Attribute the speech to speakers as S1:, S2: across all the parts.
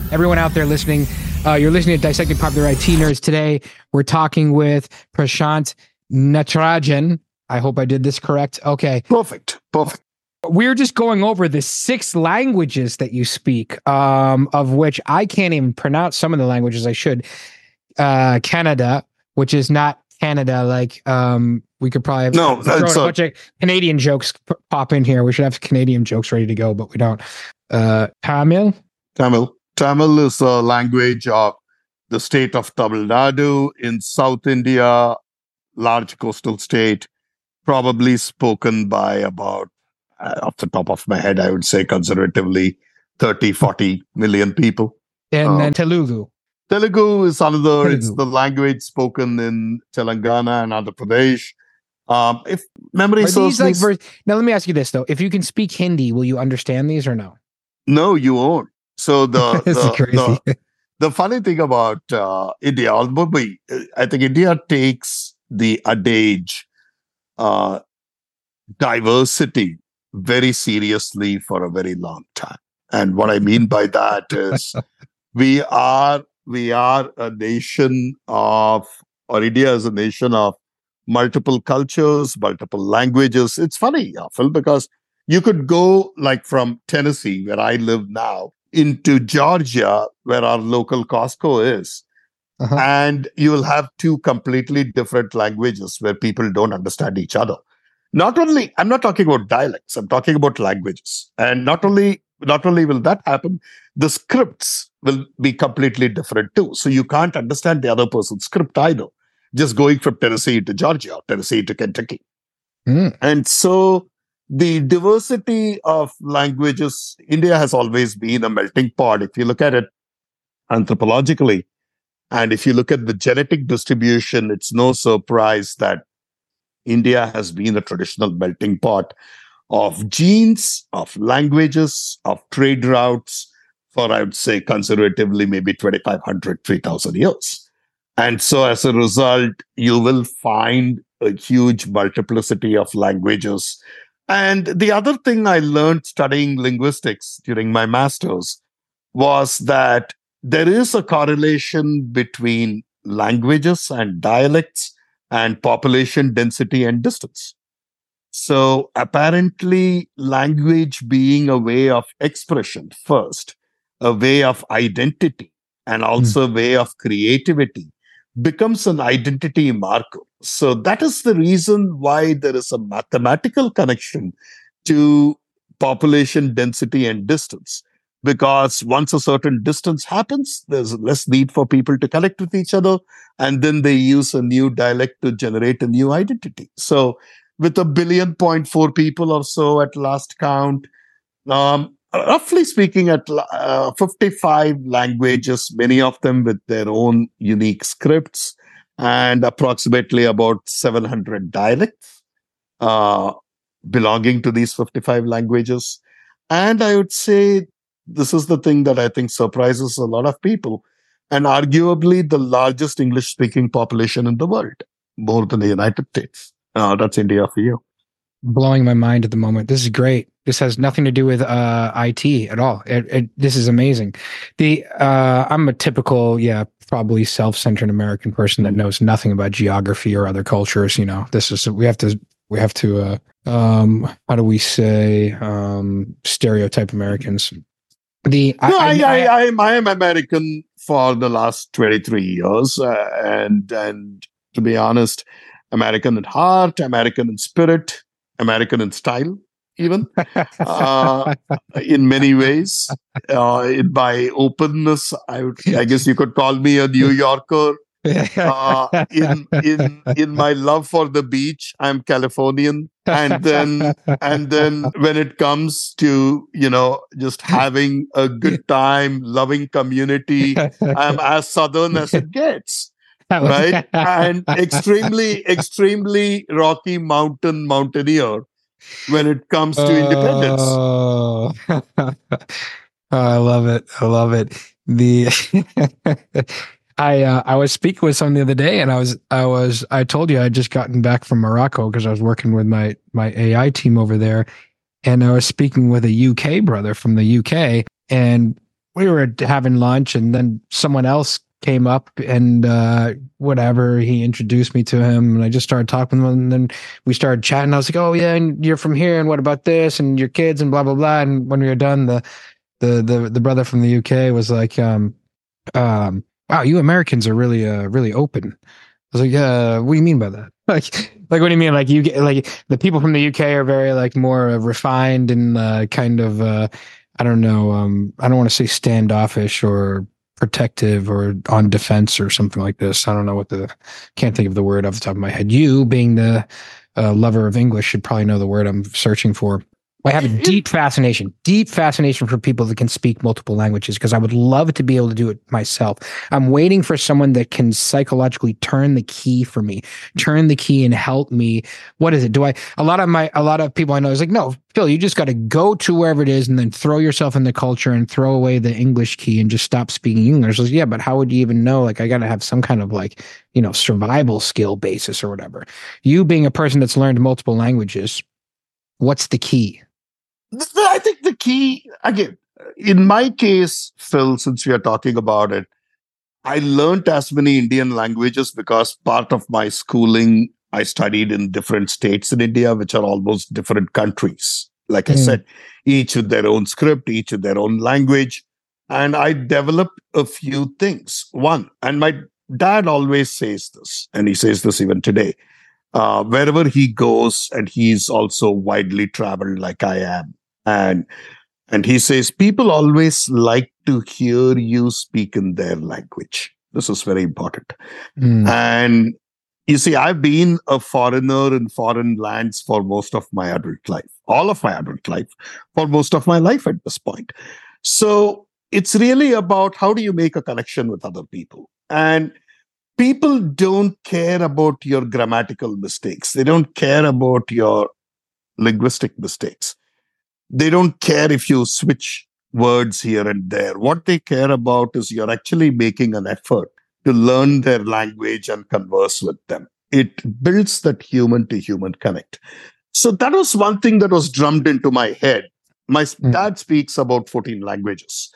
S1: everyone out there listening. You're listening to Dissecting Popular IT Nerds. Today, we're talking with Prashant Natarajan. I hope I did this correct. Okay.
S2: Perfect.
S1: We're just going over the 6 languages that you speak, of which I can't even pronounce some of the languages I should. Canada, which is not Canada, like we could probably throw in a bunch of Canadian jokes pop in here. We should have Canadian jokes ready to go, but we don't. Tamil
S2: is a language of the state of Tamil Nadu in South India, large coastal state, probably spoken by about, off the top of my head, I would say conservatively 30-40 million people.
S1: And then Telugu.
S2: Telugu is another. It's the language spoken in Telangana and Andhra Pradesh. If memory serves me,
S1: now let me ask you this though: if you can speak Hindi, will you understand these or no?
S2: No, you won't. So the funny thing about India, I think India takes the adage diversity very seriously for a very long time. And what I mean by that is we are a nation of, or India is a nation of multiple cultures, multiple languages. It's funny, Phil, because you could go like from Tennessee, where I live now, into Georgia, where our local Costco is. And you will have 2 completely different languages where people don't understand each other. I'm not talking about dialects, I'm talking about languages. And not only will that happen, the scripts will be completely different too. So you can't understand the other person's script either, just going from Tennessee to Georgia, Tennessee to Kentucky. And so the diversity of languages, India has always been a melting pot. If you look at it anthropologically, and if you look at the genetic distribution, it's no surprise that India has been a traditional melting pot of genes, of languages, of trade routes for, I would say, conservatively, maybe 2,500, 3,000 years. And so as a result, you will find a huge multiplicity of languages. And the other thing I learned studying linguistics during my master's was that there is a correlation between languages and dialects and population density and distance. So apparently, language being a way of expression first, a way of identity, and also a way of creativity, becomes an identity marker. So that is the reason why there is a mathematical connection to population density and distance. Because once a certain distance happens, there's less need for people to connect with each other. And then they use a new dialect to generate a new identity. So with 1.4 billion people or so at last count, roughly speaking, at 55 languages, many of them with their own unique scripts, and approximately about 700 dialects belonging to these 55 languages. And I would say this is the thing that I think surprises a lot of people, and arguably the largest English-speaking population in the world, more than the United States. That's India for you.
S1: Blowing my mind at the moment. This is great. This has nothing to do with IT at all. This is amazing. I'm a typical, probably self-centered American person that knows nothing about geography or other cultures. You know, we have to how do we say stereotype Americans?
S2: I am American for the last 23 years, and to be honest, American at heart, American in spirit, American in style, even in many ways. In my openness, I guess you could call me a New Yorker. In my love for the beach, I'm Californian, and then when it comes to just having a good time, loving community, I'm as Southern as it gets. Right? And extremely Rocky Mountain mountaineer when it comes to independence.
S1: I love it. I was speaking with someone the other day, and I told you I had just gotten back from Morocco because I was working with my AI team over there, and I was speaking with a UK brother from the UK, and we were having lunch, and then someone else came up, and whatever, he introduced me to him, and I just started talking to him, and then we started chatting. I was like, oh yeah, and you're from here, and what about this, and your kids, and blah blah blah. And when we were done, the brother from the UK was like, wow, you Americans are really really open. I was like, what do you mean by that? Like what do you mean? Like you get, like the people from the UK are very like more refined and kind of I don't know, I don't want to say standoffish or protective or on defense or something like this. I don't know can't think of the word off the top of my head. You being the lover of English should probably know the word I'm searching for. I have a deep fascination for people that can speak multiple languages, because I would love to be able to do it myself. I'm waiting for someone that can psychologically turn the key for me, and help me. What is it? A lot of people I know is like, no, Phil, you just got to go to wherever it is and then throw yourself in the culture and throw away the English key and just stop speaking English. Like, yeah, but how would you even know? Like, I got to have some kind of like, survival skill basis or whatever. You being a person that's learned multiple languages, what's the key?
S2: I think the key, again, in my case, Phil, since we are talking about it, I learned as many Indian languages because part of my schooling, I studied in different states in India, which are almost different countries. Like I said, each with their own script, each with their own language. And I developed a few things. One, and my dad always says this, and he says this even today, wherever he goes, and he's also widely traveled like I am. And he says, people always like to hear you speak in their language. This is very important. And you see, I've been a foreigner in foreign lands for most of my adult life, all of my adult life, for most of my life at this point. So it's really about how do you make a connection with other people? And people don't care about your grammatical mistakes. They don't care about your linguistic mistakes. They don't care if you switch words here and there. What they care about is you're actually making an effort to learn their language and converse with them. It builds that human to human connect. So that was one thing that was drummed into my head. My dad speaks about 14 languages.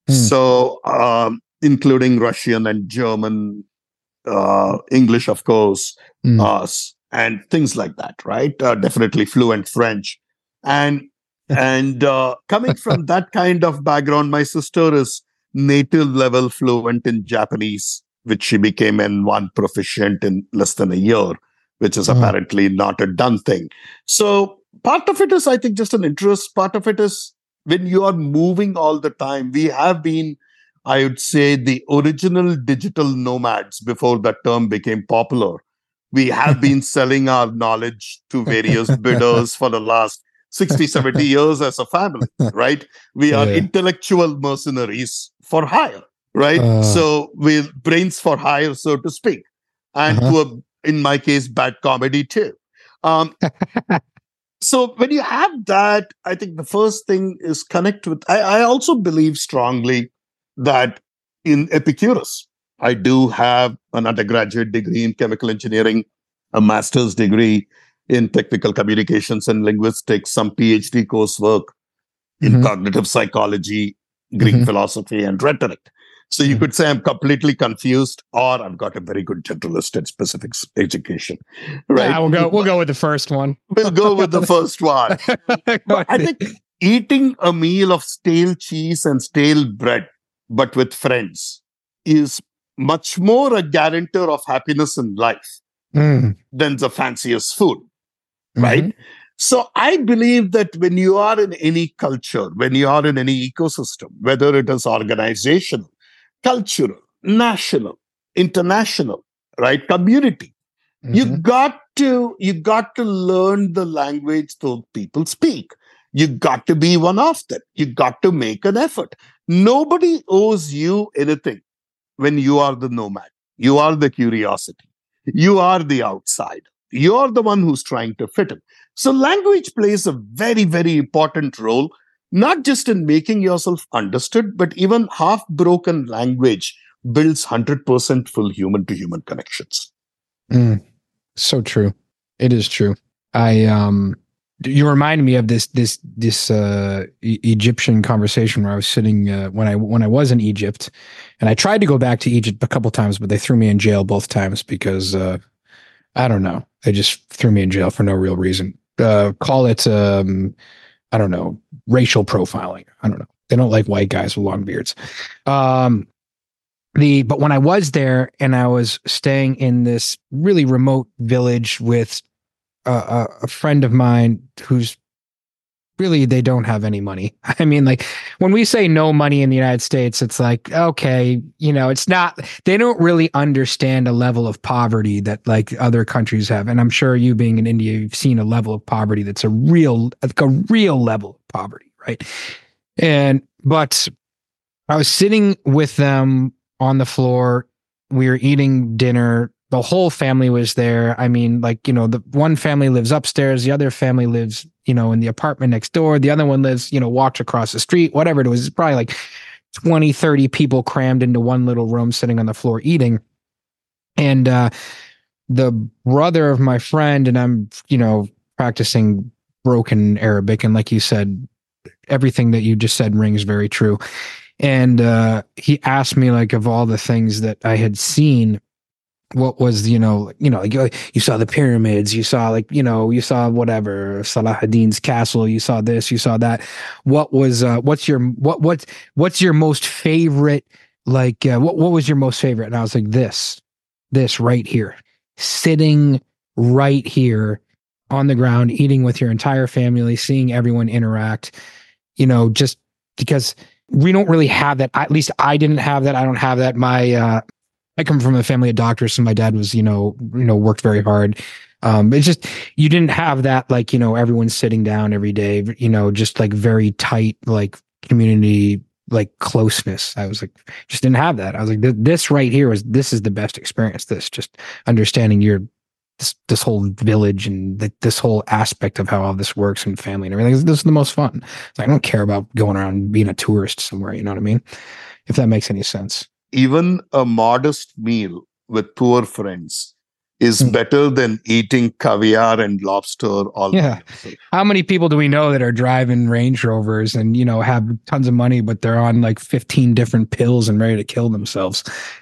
S2: So, including Russian and German, English, of course, and things like that, right? Definitely fluent French. And coming from that kind of background, my sister is native level fluent in Japanese, which she became N1 proficient in less than a year, which is apparently not a done thing. So part of it is, I think, just an interest. Part of it is when you are moving all the time. We have been, I would say, the original digital nomads before that term became popular. We have been selling our knowledge to various bidders for the last 60, 70 years as a family, right? We are intellectual mercenaries for hire, right? So we're brains for hire, so to speak. And in my case, bad comedy too. So when you have that, I think the first thing is connect with, I also believe strongly that in Epicurus, I do have an undergraduate degree in chemical engineering, a master's degree in technical communications and linguistics, some PhD coursework in cognitive psychology, Greek philosophy, and rhetoric. So you could say I'm completely confused, or I've got a very good generalist and specific education. Right?
S1: Yeah, we'll go with the first one.
S2: We'll go with the first one. But I think eating a meal of stale cheese and stale bread, but with friends, is much more a guarantor of happiness in life than the fanciest food. Right? So I believe that when you are in any culture, when you are in any ecosystem, whether it is organizational, cultural, national, international, right, community, you got to learn the language those people speak. You got to be one of them. You got to make an effort. Nobody owes you anything when you are the nomad. You are the curiosity. You are the outsider. You're the one who's trying to fit in. So language plays a very, very important role, not just in making yourself understood, but even half-broken language builds 100% full human-to-human connections.
S1: So true. It is true. I You reminded me of this Egyptian conversation where I was sitting when I was in Egypt, and I tried to go back to Egypt a couple times, but they threw me in jail both times because I don't know, they just threw me in jail for no real reason. Call it I don't know, racial profiling. I don't know. They don't like white guys with long beards. But when I was there and I was staying in this really remote village with a friend of mine who's really, they don't have any money. I mean, like when we say no money in the United States, it's like, okay, it's not, they don't really understand a level of poverty that like other countries have. And I'm sure you being in India, you've seen a level of poverty that's a real level of poverty, right? But I was sitting with them on the floor. We were eating dinner. The whole family was there. I mean, like, the one family lives upstairs. The other family lives, in the apartment next door. The other one lives, walks across the street, whatever it was. It's probably like 20, 30 people crammed into one little room sitting on the floor eating. And the brother of my friend, and I'm, practicing broken Arabic. And like you said, everything that you just said rings very true. And he asked me, like, of all the things that I had seen, what was, like you saw the pyramids, you saw you saw whatever, Salah ad-Din's castle, you saw this, you saw that. What was, what's your most favorite? Like, what was your most favorite? And I was like, this right here, sitting right here on the ground, eating with your entire family, seeing everyone interact, just because we don't really have that. At least I didn't have that. I don't have that. I come from a family of doctors, so my dad was, worked very hard. It's just, you didn't have that, like, everyone's sitting down every day, just like very tight, like community, like closeness. I was like, just didn't have that. I was like, this right here this is the best experience. This just understanding this whole village and this whole aspect of how all this works and family and everything. This is the most fun. It's like, I don't care about going around being a tourist somewhere. You know what I mean? If that makes any sense.
S2: Even a modest meal with poor friends is better than eating caviar and lobster all by yourself.
S1: How many people do we know that are driving Range Rovers and, have tons of money, but they're on like 15 different pills and ready to kill themselves?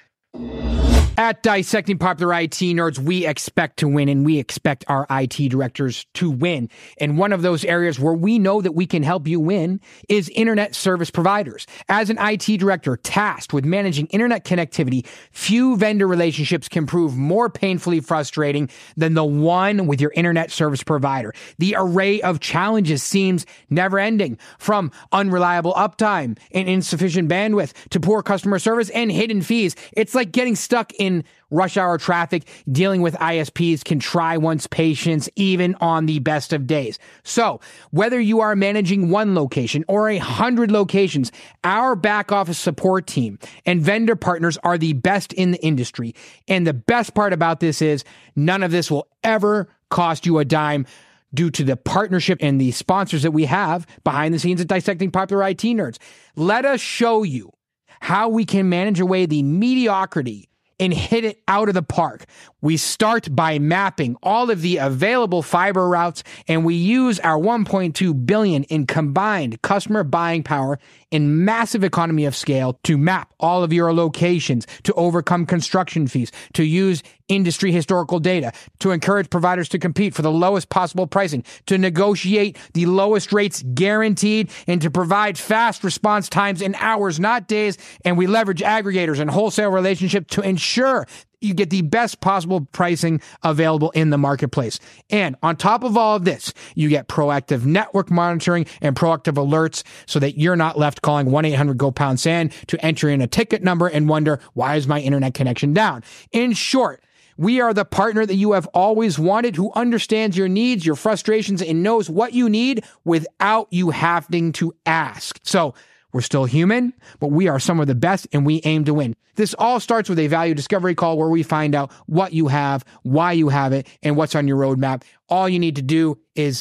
S1: At Dissecting Popular IT Nerds, we expect to win, and we expect our IT directors to win. And one of those areas where we know that we can help you win is internet service providers. As an IT director tasked with managing internet connectivity, few vendor relationships can prove more painfully frustrating than the one with your internet service provider. The array of challenges seems never-ending, from unreliable uptime and insufficient bandwidth to poor customer service and hidden fees. It's like getting stuck in rush hour traffic. Dealing with ISPs can try one's patience even on the best of days. So whether you are managing one location or 100 locations, our back office support team and vendor partners are the best in the industry. And the best part about this is none of this will ever cost you a dime, due to the partnership and the sponsors that we have behind the scenes at Dissecting Popular IT Nerds. Let us show you how we can manage away the mediocrity and hit it out of the park. We start by mapping all of the available fiber routes, and we use our $1.2 billion in combined customer buying power and massive economy of scale to map all of your locations, to overcome construction fees, to use industry historical data, to encourage providers to compete for the lowest possible pricing, to negotiate the lowest rates guaranteed, and to provide fast response times in hours, not days. And we leverage aggregators and wholesale relationships to ensure you get the best possible pricing available in the marketplace. And on top of all of this, you get proactive network monitoring and proactive alerts so that you're not left calling 1-800-GO-POUND-SAND to enter in a ticket number and wonder, why is my internet connection down? In short, we are the partner that you have always wanted, who understands your needs, your frustrations, and knows what you need without you having to ask. So we're still human, but we are some of the best, and we aim to win. This all starts with a value discovery call where we find out what you have, why you have it, and what's on your roadmap. All you need to do is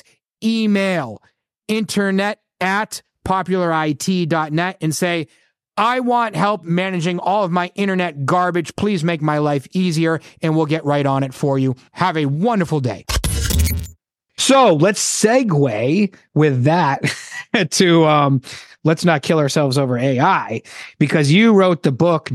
S1: email internet@popularit.net and say, I want help managing all of my internet garbage. Please make my life easier, and we'll get right on it for you. Have a wonderful day. So let's segue with that to let's not kill ourselves over AI, because you wrote the book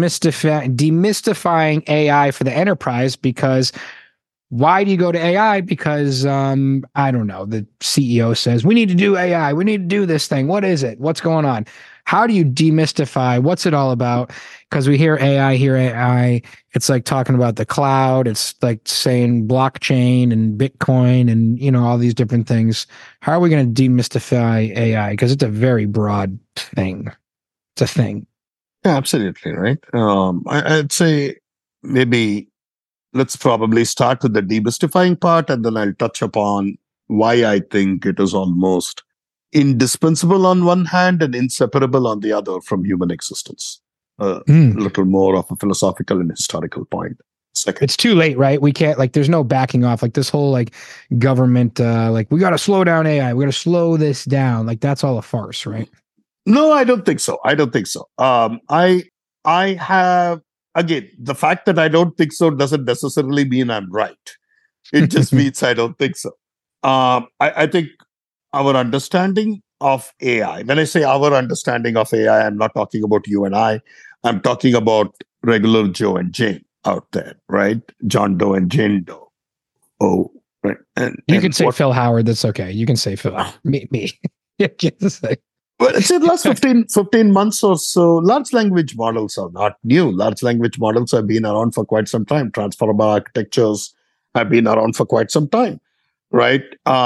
S1: Demystifying AI for the Enterprise. Because why do you go to AI? Because I don't know, the CEO says we need to do AI, we need to do this thing. What is it? What's going on? How do you demystify? What's it all about? Because we hear AI. It's like talking about the cloud. It's like saying blockchain and Bitcoin and all these different things. How are we going to demystify AI? Because it's a very broad thing. It's a thing.
S2: Yeah, absolutely, right. I'd say maybe let's probably start with the demystifying part, and then I'll touch upon why I think it is almost indispensable on one hand and inseparable on the other from human existence. A little more of a philosophical and historical point. Second,
S1: it's too late, right? We can't, like, there's no backing off. Like this whole like government, like we got to slow down AI. We got to slow this down. Like that's all a farce, right?
S2: No, I don't think so. I have, again, the fact that I don't think so doesn't necessarily mean I'm right. It just means I don't think so. I think our understanding of AI, when I say our understanding of AI, I'm not talking about you and I. I'm talking about regular Joe and Jane out there, right? John Doe and Jane Doe. Oh, right. And
S1: you can say Phil Howard. That's okay. You can say Phil. Me. Yeah, just say.
S2: Well, it's in the last 15 months or so. Large language models are not new. Large language models have been around for quite some time. Transformer architectures have been around for quite some time, right?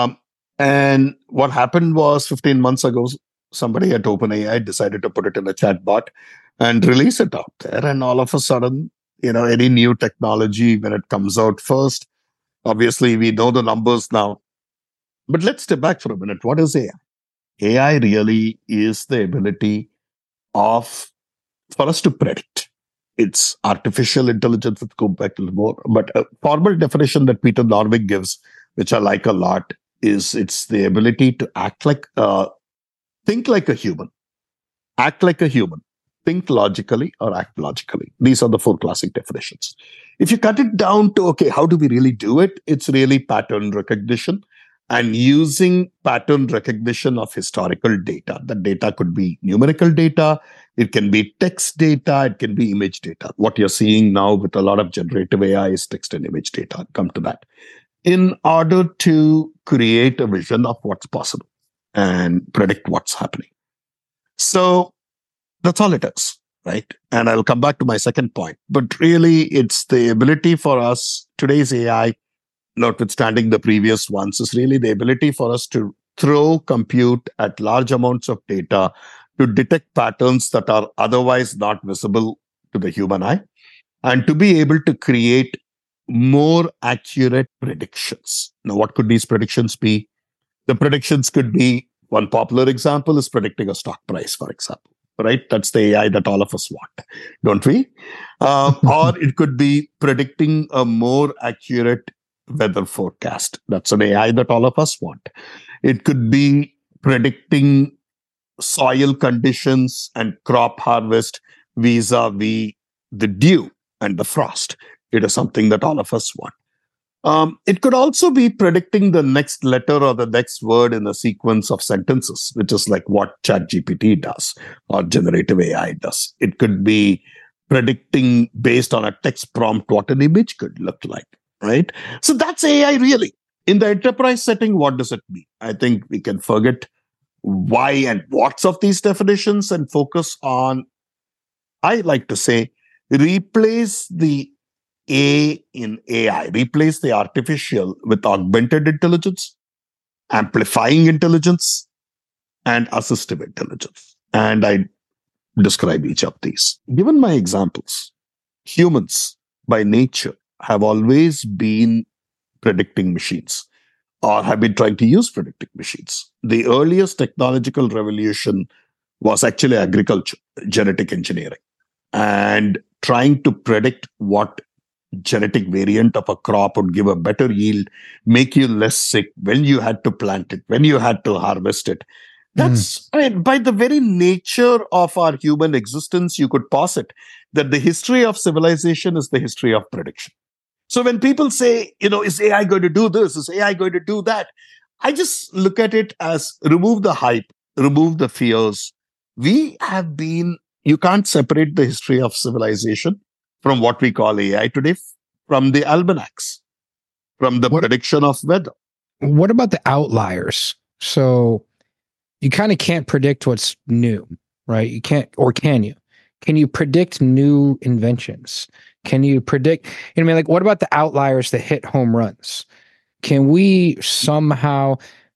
S2: And what happened was 15 months ago, somebody at OpenAI decided to put it in a chatbot and release it out there. And all of a sudden, any new technology, when it comes out first, obviously we know the numbers now. But let's step back for a minute. What is AI? AI really is the ability for us to predict. It's artificial intelligence. Let's go back a little more. But a formal definition that Peter Norvig gives, which I like a lot, is it's the ability to think like a human, act like a human, think logically or act logically. These are the four classic definitions. If you cut it down to, okay, how do we really do it? It's really pattern recognition. And using pattern recognition of historical data. The data could be numerical data, it can be text data, it can be image data. What you're seeing now with a lot of generative AI is text and image data. I'll come to that. In order to create a vision of what's possible and predict what's happening. So that's all it is, right? And I'll come back to my second point. But really, it's the ability for us, today's AI, notwithstanding the previous ones, is really the ability for us to throw compute at large amounts of data to detect patterns that are otherwise not visible to the human eye, and to be able to create more accurate predictions. Now, what could these predictions be? The predictions could be, one popular example is predicting a stock price, for example, right? That's the AI that all of us want, don't we? Or it could be predicting a more accurate weather forecast. That's an AI that all of us want. It could be predicting soil conditions and crop harvest vis-a-vis the dew and the frost. It is something that all of us want. It could also be predicting the next letter or the next word in a sequence of sentences, which is like what ChatGPT does or generative AI does. It could be predicting based on a text prompt what an image could look like. Right? So that's AI really. In the enterprise setting, what does it mean? I think we can forget why and what's of these definitions and focus on, I like to say, replace the A in AI, replace the artificial with augmented intelligence, amplifying intelligence, and assistive intelligence. And I describe each of these. Given my examples, humans by nature have always been predicting machines or have been trying to use predicting machines. The earliest technological revolution was actually agriculture, genetic engineering, and trying to predict what genetic variant of a crop would give a better yield, make you less sick when you had to plant it, when you had to harvest it. That's, I mean, by the very nature of our human existence, you could posit that the history of civilization is the history of prediction. So when people say, is AI going to do this? Is AI going to do that? I just look at it as remove the hype, remove the fears. You can't separate the history of civilization from what we call AI today, from the almanacs, from the prediction of weather.
S1: What about the outliers? So you kind of can't predict what's new, right? You can't, or can you? Can you predict new inventions? Can you predict, what about the outliers that hit home runs? Can we somehow,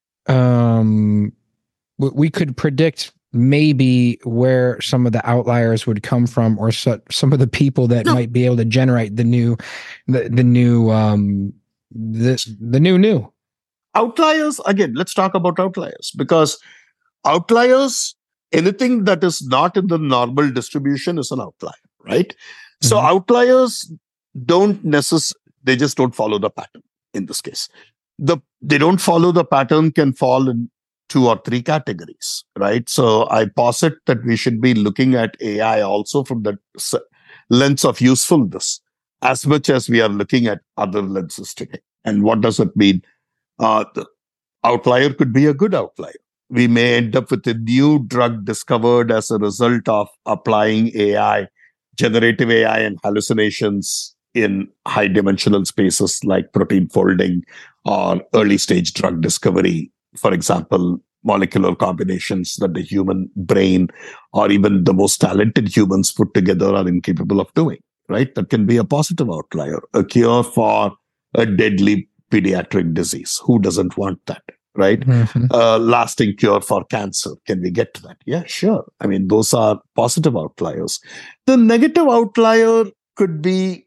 S1: we could predict maybe where some of the outliers would come from, or some of the people that might be able to generate the new
S2: outliers. Again, let's talk about outliers, because outliers, anything that is not in the normal distribution is an outlier, right? So outliers they just don't follow the pattern in this case. They don't follow the pattern can fall in 2 or 3 categories, right? So I posit that we should be looking at AI also from the lens of usefulness as much as we are looking at other lenses today. And what does it mean? The outlier could be a good outlier. We may end up with a new drug discovered as a result of applying AI, generative AI, and hallucinations in high dimensional spaces like protein folding or early stage drug discovery. For example, molecular combinations that the human brain or even the most talented humans put together are incapable of doing, right? That can be a positive outlier. A cure for a deadly pediatric disease. Who doesn't want that, right? Lasting cure for cancer. Can we get to that? Yeah, sure. Those are positive outliers. The negative outlier could be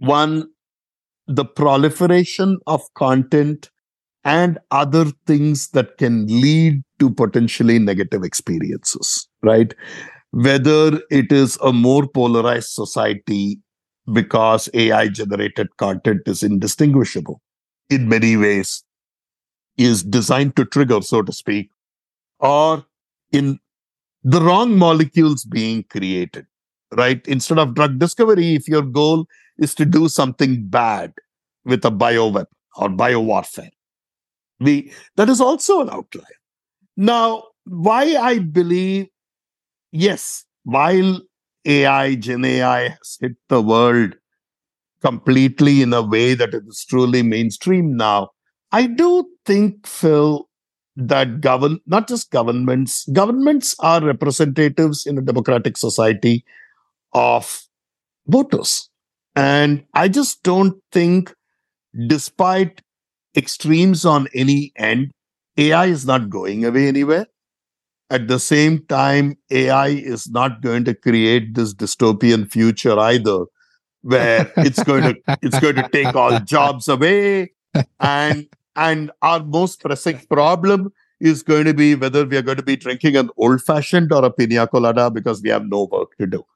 S2: the proliferation of content and other things that can lead to potentially negative experiences, right? Whether it is a more polarized society because AI-generated content is indistinguishable in many ways, is designed to trigger, so to speak, or in the wrong molecules being created, right? Instead of drug discovery, if your goal is to do something bad with a bioweapon or biowarfare, that is also an outlier. Now, why I believe, yes, while Gen AI has hit the world completely in a way that it is truly mainstream now, I do think, Phil, that not just governments are representatives in a democratic society of voters. And I just don't think, despite extremes on any end, AI is not going away anywhere. At the same time, AI is not going to create this dystopian future either, where it's going to take all jobs away, and our most pressing problem is going to be whether we are going to be drinking an old-fashioned or a pina colada because we have no work to do.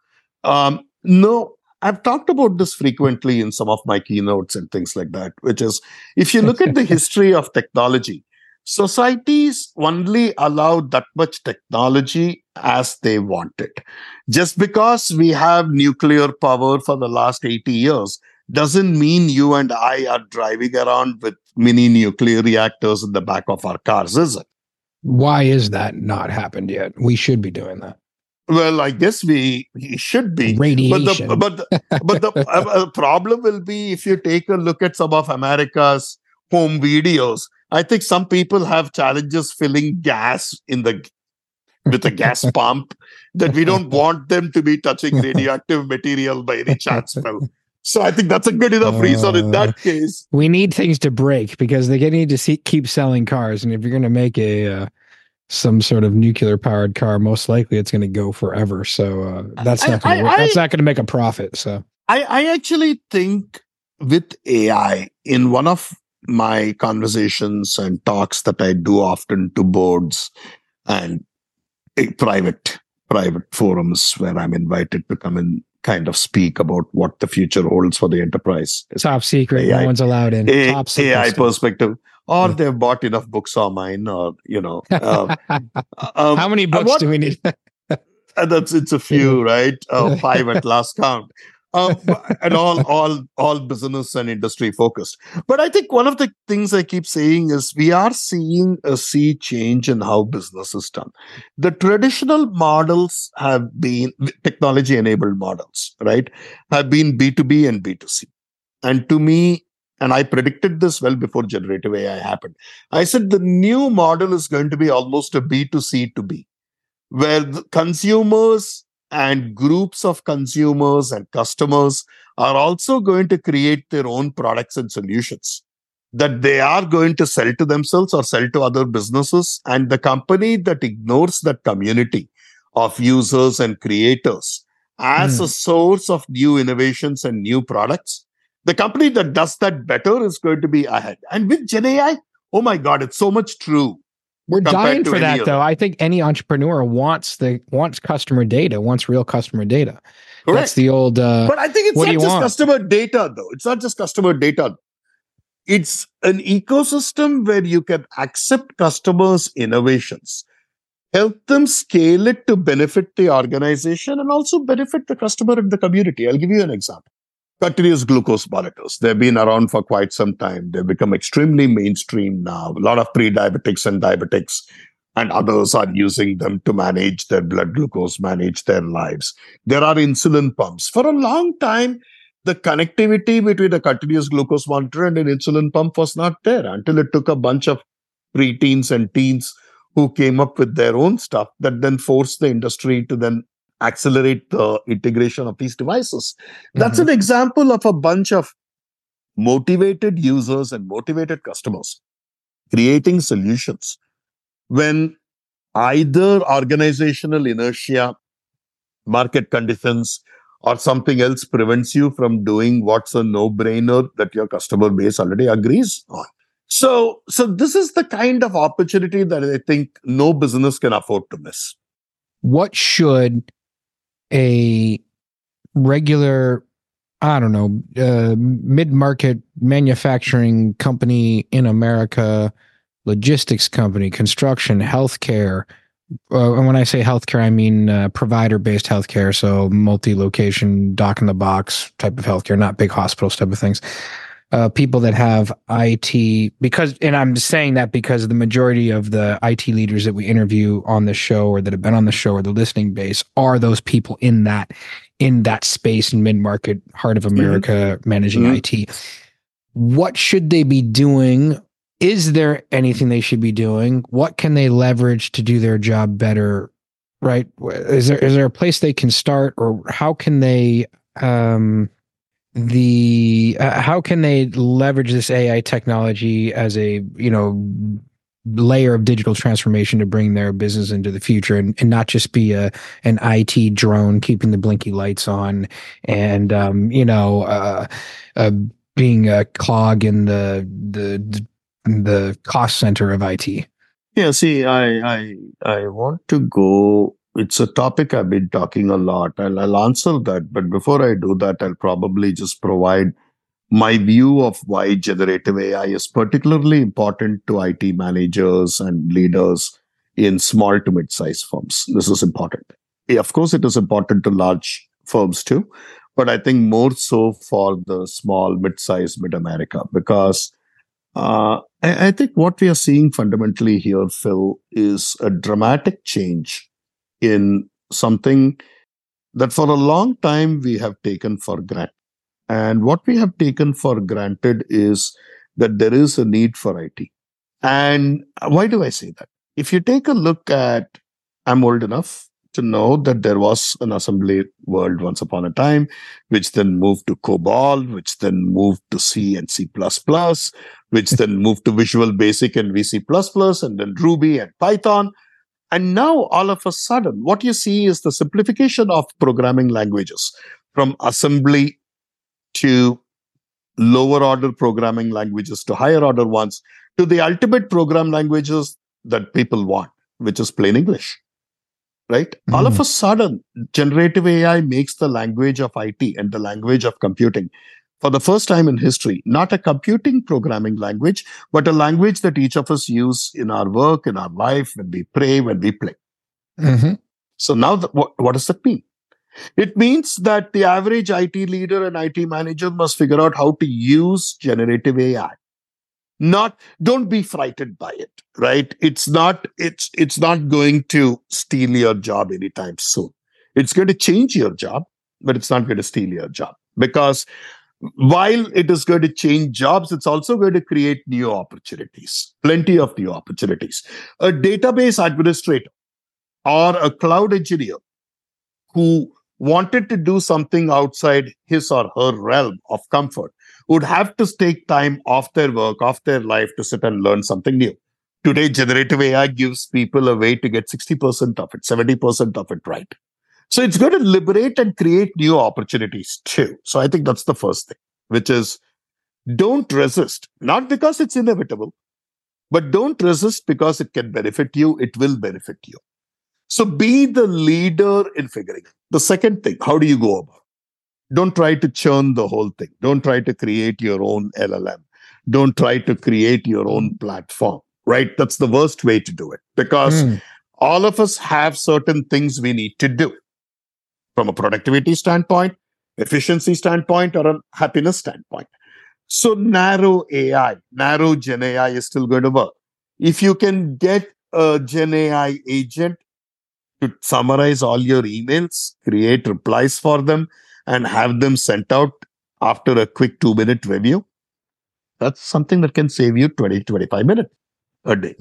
S2: No, I've talked about this frequently in some of my keynotes and things like that, which is, if you look at the history of technology, societies only allowed that much technology as they wanted. Just because we have nuclear power for the last 80 years doesn't mean you and I are driving around with mini nuclear reactors in the back of our cars, is it?
S1: Why is that not happened yet? We should be doing that.
S2: Well, I guess we should be.
S1: Radiation.
S2: But the problem will be, if you take a look at some of America's home videos, I think some people have challenges filling gas with a gas pump, that we don't want them to be touching radioactive material by any chance, Phil. So I think that's a good enough reason in that case.
S1: We need things to break, because they need to keep selling cars. And if you're going to make some sort of nuclear powered car, most likely it's going to go forever. So that's not going to make a profit. So
S2: I actually think with AI, in one of my conversations and talks that I do often to boards and private forums where I'm invited to come and kind of speak about what the future holds for the enterprise.
S1: Top secret, AI, no one's allowed in. Top secret
S2: AI perspective. Or they've bought enough books on mine, or,
S1: how many books do we need?
S2: It's a few, right? 5 at last count. And all business and industry focused. But I think one of the things I keep saying is we are seeing a sea change in how business is done. The traditional models have been technology enabled models, right? Have been B2B and B2C. And to me, and I predicted this well before generative AI happened. I said the new model is going to be almost a B2C to B, where the consumers and groups of consumers and customers are also going to create their own products and solutions that they are going to sell to themselves or sell to other businesses. And the company that ignores that community of users and creators as a source of new innovations and new products, the company that does that better is going to be ahead. And with Gen AI, oh my God, it's so much true.
S1: We're dying for that, though. I think any entrepreneur wants customer data, wants real customer data. Correct. That's the old.
S2: But I think it's not just customer data, though. It's not just customer data. It's an ecosystem where you can accept customers' innovations, help them scale it to benefit the organization, and also benefit the customer and the community. I'll give you an example. Continuous glucose monitors. They've been around for quite some time. They've become extremely mainstream now. A lot of pre-diabetics and diabetics and others are using them to manage their blood glucose, manage their lives. There are insulin pumps. For a long time, the connectivity between a continuous glucose monitor and an insulin pump was not there until it took a bunch of preteens and teens who came up with their own stuff that then forced the industry to then accelerate the integration of these devices. That's an example of a bunch of motivated users and motivated customers creating solutions when either organizational inertia, market conditions, or something else prevents you from doing what's a no-brainer that your customer base already agrees on. So this is the kind of opportunity that I think no business can afford to miss.
S1: What should a regular, I don't know, mid-market manufacturing company in America, logistics company, construction, healthcare, and when I say healthcare, I mean provider-based healthcare, so multi-location, dock-in-the-box type of healthcare, not big hospitals type of things. People that have IT, and I'm saying that because the majority of the IT leaders that we interview on the show or that have been on the show or the listening base are those people in that space in mid-market, heart of America, managing IT. What should they be doing? Is there anything they should be doing? What can they leverage to do their job better? Right? Is there a place they can start, or how can they how can they leverage this AI technology as a layer of digital transformation to bring their business into the future and not just be an IT drone keeping the blinky lights on and being a cog in the cost center of IT?
S2: Yeah, see, I want to go. It's a topic I've been talking a lot. I'll answer that. But before I do that, I'll probably just provide my view of why generative AI is particularly important to IT managers and leaders in small to mid-sized firms. This is important. Yeah, of course, it is important to large firms too, but I think more so for the small, mid-sized, mid-America, because I think what we are seeing fundamentally here, Phil, is a dramatic change in something that for a long time we have taken for granted. And what we have taken for granted is that there is a need for IT. And why do I say that? If you take a look at, I'm old enough to know that there was an assembly world once upon a time, which then moved to COBOL, which then moved to C and C++, which then moved to Visual Basic and VC++, and then Ruby and Python. And now, all of a sudden, what you see is the simplification of programming languages from assembly to lower order programming languages to higher order ones to the ultimate program languages that people want, which is plain English. Right? All of a sudden, generative AI makes the language of IT and the language of computing, for the first time in history, not a computing programming language, but a language that each of us use in our work, in our life, when we pray, when we play. So now, what does that mean? It means that the average IT leader and IT manager must figure out how to use generative AI. Not Don't be frightened by it, right? It's not going to steal your job anytime soon. It's going to change your job, but it's not going to steal your job, because while it is going to change jobs, it's also going to create new opportunities, plenty of new opportunities. A database administrator or a cloud engineer who wanted to do something outside his or her realm of comfort would have to take time off their work, off their life, to sit and learn something new. Today, generative AI gives people a way to get 60% of it, 70% of it right. So it's going to liberate and create new opportunities too. So I think that's the first thing, which is don't resist, not because it's inevitable, but don't resist because it can benefit you. It will benefit you. So be the leader in figuring it. The second thing, how do you go about it? Don't try to churn the whole thing. Don't try to create your own LLM. Don't try to create your own platform, right? That's the worst way to do it, because all of us have certain things we need to do from a productivity standpoint, efficiency standpoint, or a happiness standpoint. So narrow Gen AI is still going to work. If you can get a Gen AI agent to summarize all your emails, create replies for them, and have them sent out after a quick 2-minute review, that's something that can save you 20 to 25 minutes a day.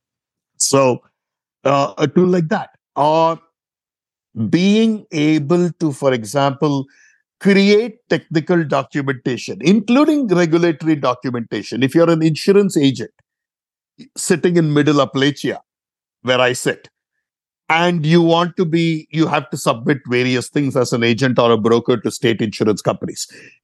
S2: So a tool like that, or being able to, for example, create technical documentation, including regulatory documentation. If you're an insurance agent sitting in Middle Appalachia, where I sit, and you have to submit various things as an agent or a broker to state insurance companies,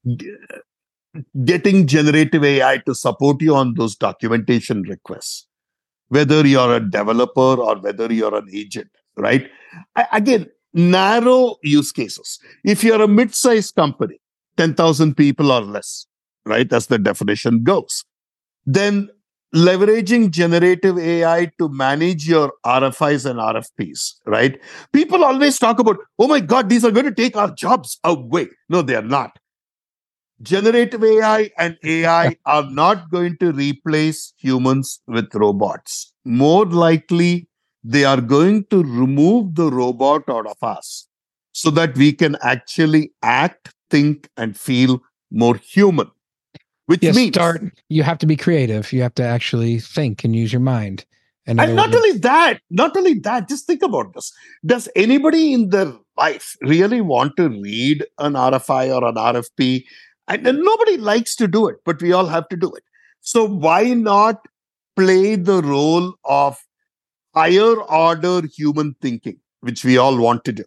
S2: getting generative AI to support you on those documentation requests, whether you're a developer or whether you're an agent, right? Again, narrow use cases. If you're a mid-sized company, 10,000 people or less, right, as the definition goes, then leveraging generative AI to manage your RFIs and RFPs, right? People always talk about, oh my God, these are going to take our jobs away. No, they are not. Generative AI and AI are not going to replace humans with robots. More likely, they are going to remove the robot out of us so that we can actually act, think, and feel more human. Which means
S1: you have to be creative. You have to actually think and use your mind.
S2: And not only that, just think about this. Does anybody in their life really want to read an RFI or an RFP? And nobody likes to do it, but we all have to do it. So why not play the role of higher order human thinking, which we all want to do,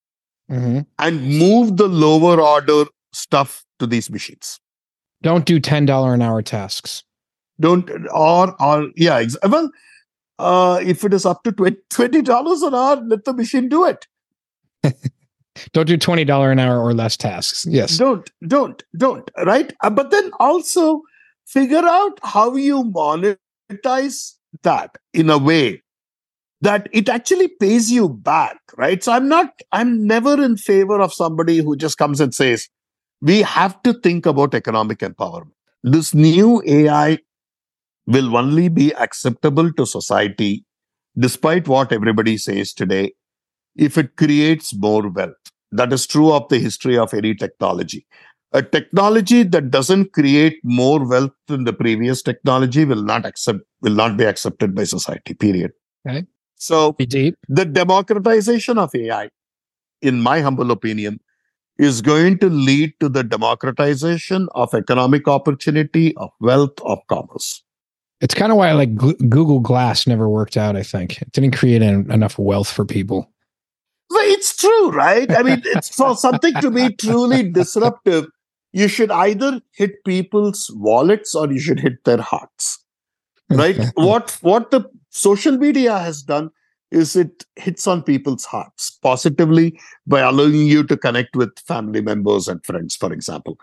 S2: and move the lower order stuff to these machines?
S1: Don't do $10 an hour tasks.
S2: Well, if it is up to $20 an hour, let the machine do it.
S1: Don't do $20 an hour or less tasks. Yes.
S2: Don't. Right. But then also figure out how you monetize that in a way that it actually pays you back. Right. So I'm never in favor of somebody who just comes and says, we have to think about economic empowerment. This new AI will only be acceptable to society, despite what everybody says today, if it creates more wealth. That is true of the history of any technology. A technology that doesn't create more wealth than the previous technology will not be accepted by society, period.
S1: Okay.
S2: So the democratization of AI, in my humble opinion, is going to lead to the democratization of economic opportunity, of wealth, of commerce.
S1: It's kind of why Google Glass never worked out, I think. It didn't create enough wealth for people.
S2: Well, it's true, right? I mean, it's for something to be truly disruptive, you should either hit people's wallets or you should hit their hearts, right? What the social media has done is it hits on people's hearts positively by allowing you to connect with family members and friends, for example.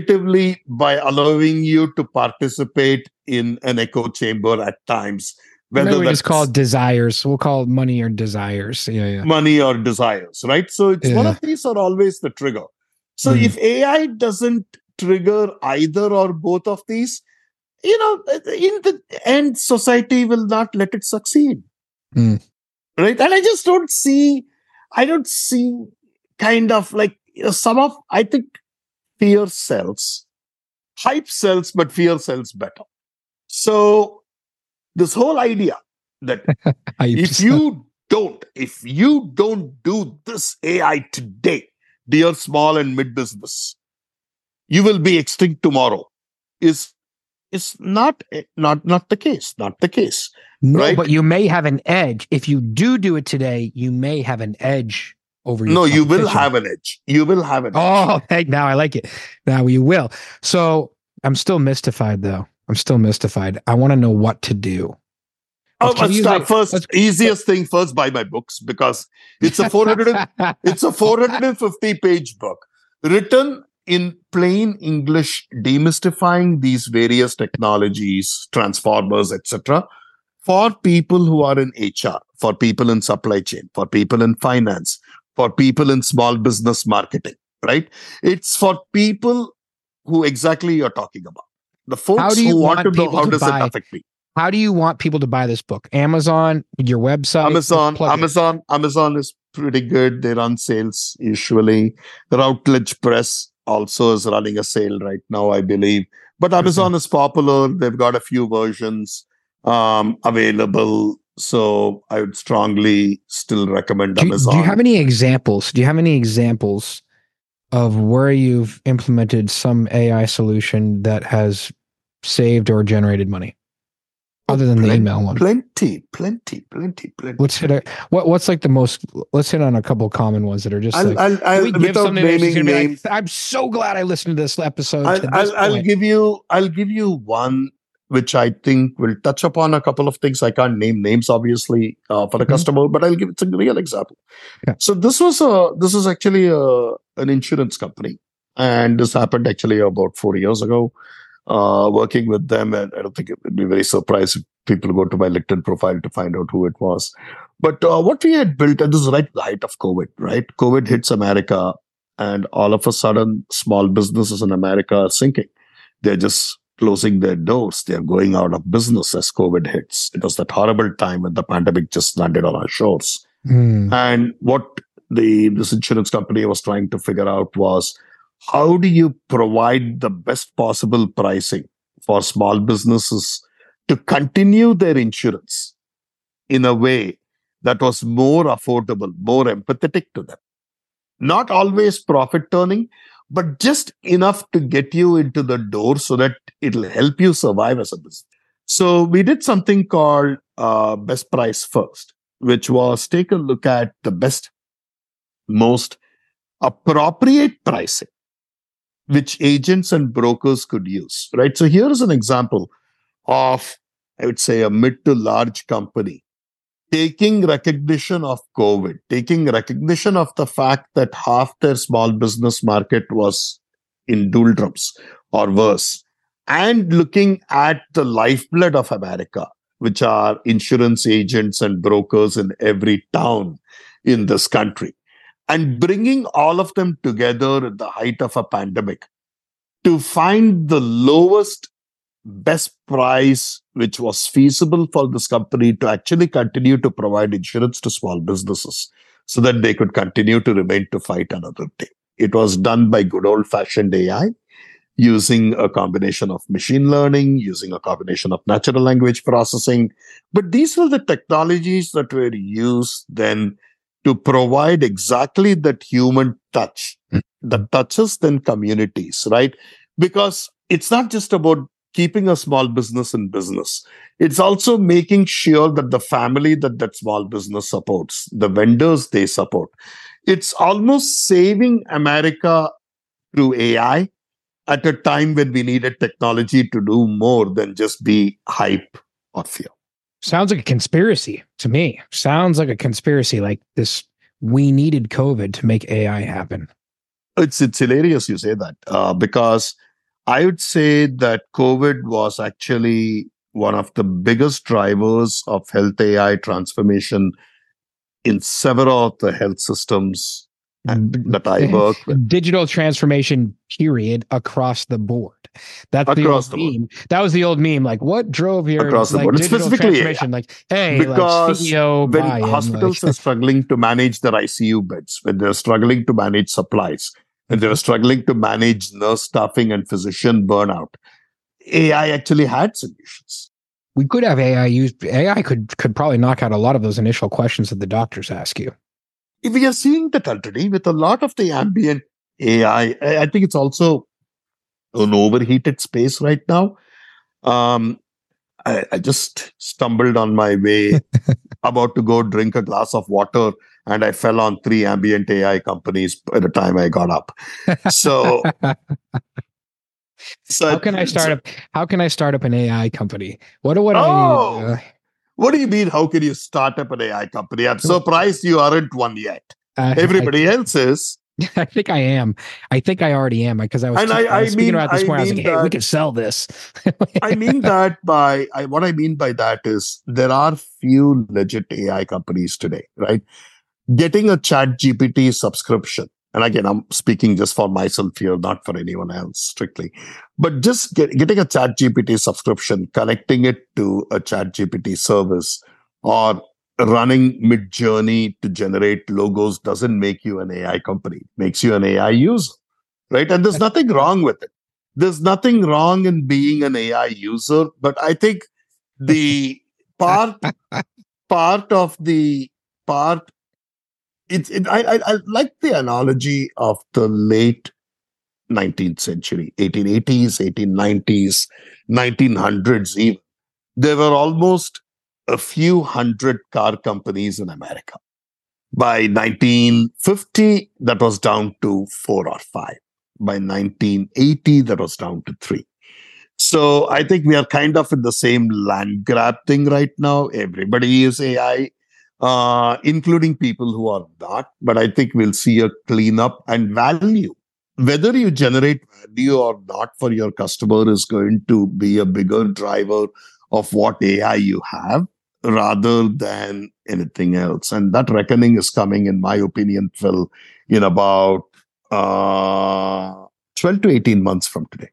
S2: Negatively, by allowing you to participate in an echo chamber at times
S1: Maybe
S2: whether
S1: we just call
S2: that's
S1: it desires. We'll call it money or desires. Yeah.
S2: money or desires, right? So it's one
S1: Yeah.
S2: of these are always the trigger. So
S1: Mm.
S2: if AI doesn't trigger either or both of these, in the end, society will not let it succeed.
S1: Mm.
S2: Right. And I don't see kind of like some of, I think fear sells, hype sells, but fear sells better. So this whole idea that if you don't do this AI today, dear small and mid business, you will be extinct tomorrow is not the case. Not the case.
S1: No,
S2: right?
S1: but you may have an edge. If you do it today, you may have an edge over your
S2: No, you will
S1: competition.
S2: have an edge. You will have an edge.
S1: Oh, hey, now I like it. Now you will. So I'm still mystified, though. I'm still mystified. I want to know what to do.
S2: Let's start first. Easiest thing first, buy my books because it's a 450 page book written in plain English, demystifying these various technologies, transformers, etc., for people who are in HR, for people in supply chain, for people in finance, for people in small business marketing. Right? It's for people who exactly you're talking about. The folks who want to know how does it affect me.
S1: How do you want people to buy this book? Amazon, your website?
S2: Amazon is pretty good. They run sales usually. Routledge Press also is running a sale right now, I believe. But Amazon is popular. They've got a few versions available. So I would strongly still recommend Amazon.
S1: Do you have any examples? Do you have any examples of where you've implemented some AI solution that has saved or generated money? Other than the email one.
S2: Plenty.
S1: Let's hit what's like the most, let's hit on a couple of common ones that are just
S2: I'll without naming names.
S1: I'm so glad I listened to this episode.
S2: I'll give you one which I think will touch upon a couple of things. I can't name names, obviously, for the customer, but I'll give it a real example. Yeah. So this is actually an insurance company. And this happened actually about 4 years ago. Working with them, and I don't think it would be very surprised if people go to my LinkedIn profile to find out who it was. But what we had built, and this is right at the height of COVID, right? COVID hits America, and all of a sudden, small businesses in America are sinking. They're just closing their doors. They're going out of business as COVID hits. It was that horrible time when the pandemic just landed on our shores. And what this insurance company was trying to figure out was, how do you provide the best possible pricing for small businesses to continue their insurance in a way that was more affordable, more empathetic to them? Not always profit turning, but just enough to get you into the door so that it'll help you survive as a business. So we did something called Best Price First, which was take a look at the best, most appropriate pricing which agents and brokers could use, right? So here is an example of, I would say, a mid to large company taking recognition of COVID, taking recognition of the fact that half their small business market was in doldrums or worse, and looking at the lifeblood of America, which are insurance agents and brokers in every town in this country, and bringing all of them together at the height of a pandemic to find the lowest, best price, which was feasible for this company to actually continue to provide insurance to small businesses so that they could continue to remain to fight another day. It was done by good old-fashioned AI, using a combination of machine learning, using a combination of natural language processing. But these were the technologies that were used then to provide exactly that human touch that touches then communities, right? Because it's not just about keeping a small business in business. It's also making sure that the family that small business supports, the vendors they support, it's almost saving America through AI at a time when we needed technology to do more than just be hype or fear.
S1: Sounds like a conspiracy to me. Sounds like a conspiracy, like this, we needed COVID to make AI happen.
S2: It's hilarious you say that, because I would say that COVID was actually one of the biggest drivers of health AI transformation in several of the health systems that I work with.
S1: Digital transformation, period, across the board. That's
S2: across
S1: the old meme. That was the old meme. Like, what drove your
S2: across the
S1: like
S2: board.
S1: digital transformation? Like, hey,
S2: because
S1: like CEO
S2: when
S1: buy-in,
S2: hospitals
S1: like,
S2: are struggling to manage their ICU beds, when they're struggling to manage supplies, when they're struggling to manage nurse staffing and physician burnout, AI actually had solutions.
S1: We could have AI used. AI could probably knock out a lot of those initial questions that the doctors ask you.
S2: We are seeing that already with a lot of the ambient AI. I think it's also an overheated space right now. I just stumbled on my way about to go drink a glass of water, and I fell on 3 ambient AI companies by the time I got up. So,
S1: how can I start up an AI company? What do
S2: you mean? How can you start up an AI company? I'm surprised you aren't one yet. Everybody else is.
S1: I think I am. I think I already am, because I was speaking about this morning. I was like, hey, we could sell this.
S2: I mean that what I mean by that is there are few legit AI companies today, right? Getting a ChatGPT subscription, and again, I'm speaking just for myself here, not for anyone else strictly, but just getting a ChatGPT subscription, connecting it to a ChatGPT service, or running Midjourney to generate logos doesn't make you an AI company. It makes you an AI user, right? And there's nothing wrong with it. There's nothing wrong in being an AI user, but I think the I like the analogy of the late 19th century, 1880s, 1890s, 1900s even. There were almost a few hundred car companies in America. By 1950, that was down to 4 or 5. By 1980, that was down to 3. So I think we are kind of in the same land grab thing right now. Everybody is AI, including people who are not. But I think we'll see a cleanup, and value. Whether you generate value or not for your customer is going to be a bigger driver of what AI you have rather than anything else. And that reckoning is coming, in my opinion, Phil, in about 12 to 18 months from today.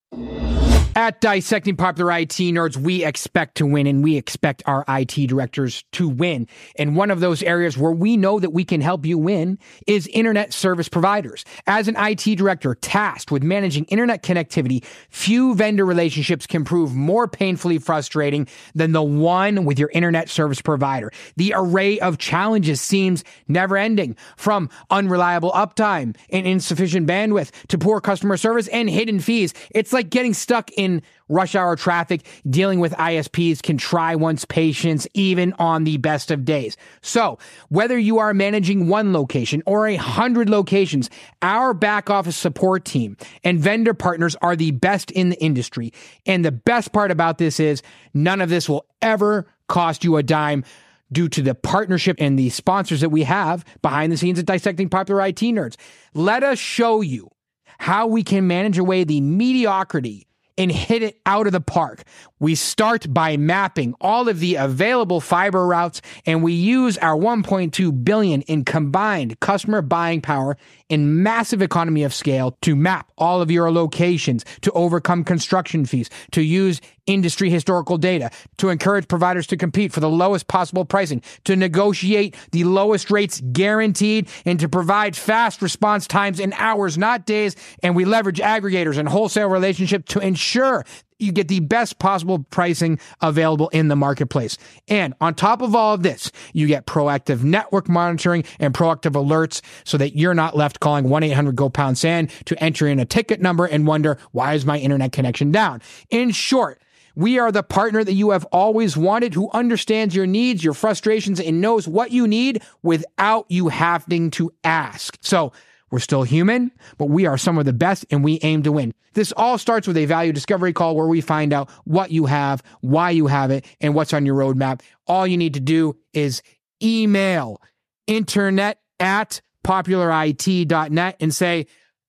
S1: At Dissecting Popular IT Nerds, we expect to win, and we expect our IT directors to win. And one of those areas where we know that we can help you win is internet service providers. As an IT director tasked with managing internet connectivity, few vendor relationships can prove more painfully frustrating than the one with your internet service provider. The array of challenges seems never ending, from unreliable uptime and insufficient bandwidth to poor customer service and hidden fees. It's like getting stuck in rush hour traffic. Dealing with ISPs can try one's patience even on the best of days. So whether you are managing one location or 100 locations, our back office support team and vendor partners are the best in the industry. And the best part about this is none of this will ever cost you a dime, due to the partnership and the sponsors that we have behind the scenes at Dissecting Popular IT Nerds. Let us show you how we can manage away the mediocrity and hit it out of the park. We start by mapping all of the available fiber routes, and we use our $1.2 billion in combined customer buying power and massive economy of scale to map all of your locations, to overcome construction fees, to use industry historical data, to encourage providers to compete for the lowest possible pricing, to negotiate the lowest rates guaranteed, and to provide fast response times in hours, not days. And we leverage aggregators and wholesale relationships to ensure you get the best possible pricing available in the marketplace. And on top of all of this, you get proactive network monitoring and proactive alerts so that you're not left calling 1-800-GO-POUND-SAND to enter in a ticket number and wonder, why is my internet connection down? In short, we are the partner that you have always wanted, who understands your needs, your frustrations, and knows what you need without you having to ask. So we're still human, but we are some of the best, and we aim to win. This all starts with a value discovery call where we find out what you have, why you have it, and what's on your roadmap. All you need to do is email internet@popularit.net and say,